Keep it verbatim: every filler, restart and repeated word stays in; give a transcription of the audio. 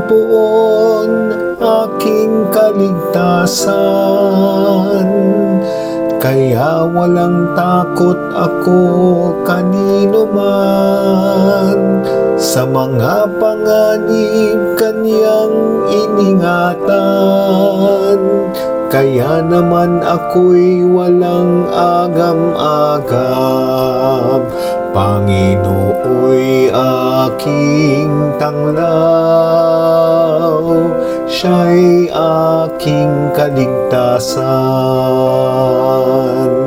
poon aking kaligtasan. Kaya walang takot ako kanino man, sa mga panganib kanyang iningatan. Kaya naman ako'y walang agam-agam, Panginooy aking tanglaw, Siya'y aking kaligtasan.